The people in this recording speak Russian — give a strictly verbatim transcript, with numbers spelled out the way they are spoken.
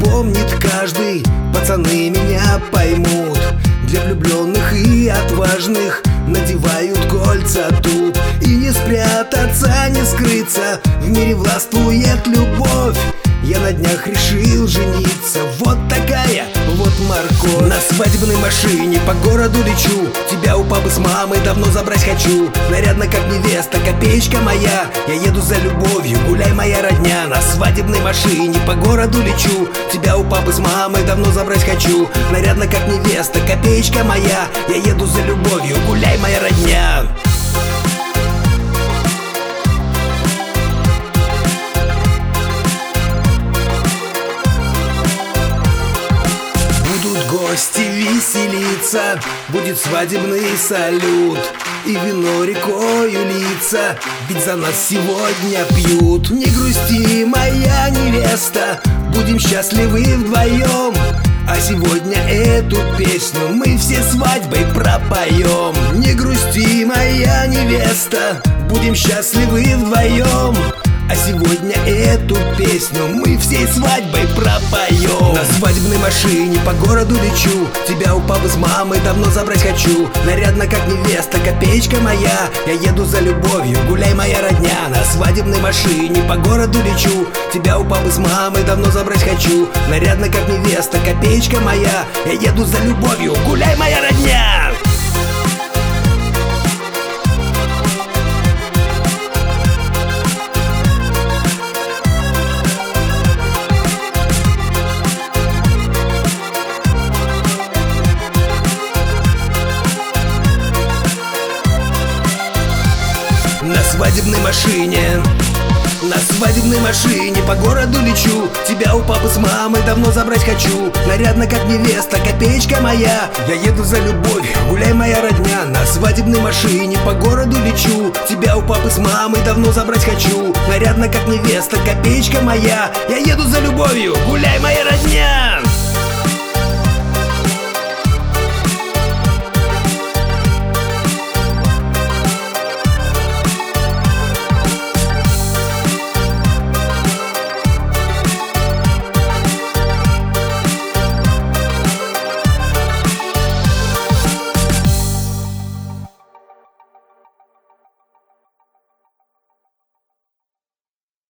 помнит каждый, пацаны меня поймут. Для влюбленных и отважных надевают кольца тут. И не спрятаться, не скрыться, в мире властвует любовь. Я на днях решил жениться, вот такая вот морковь. На свадебной машине по городу лечу, тебя у папы с мамой давно забрать хочу. Нарядно как невеста, копеечка моя, я еду за любовью, гуляй моя родня. На свадебной машине по городу лечу, тебя у папы с мамой давно забрать хочу. Нарядно как невеста, копеечка моя, я еду за любовью, гуляй моя родня. Гости веселиться, будет свадебный салют, и вино рекою литься, ведь за нас сегодня пьют. Не грусти, моя невеста, будем счастливы вдвоем, а сегодня эту песню мы все свадьбой пропоем. Не грусти, моя невеста, будем счастливы вдвоем, а сегодня эту песню мы всей свадьбой пропоем. На свадебной машине по городу лечу, тебя у папы с мамой давно забрать хочу. Нарядно как невеста, копеечка моя, я еду за любовью, гуляй моя родня. На свадебной машине по городу лечу, тебя у папы с мамой давно забрать хочу. Нарядно как невеста, копеечка моя, я еду за любовью, гуляй моя родня. На свадебной машине, на свадебной машине по городу лечу, тебя у папы с мамой давно забрать хочу. Нарядно как невеста, копеечка моя, я еду за любовью, гуляй моя родня. На свадебной машине по городу лечу, тебя у папы с мамой давно забрать хочу. Нарядно как невеста, копеечка моя, я еду за любовью, гуляй моя родня.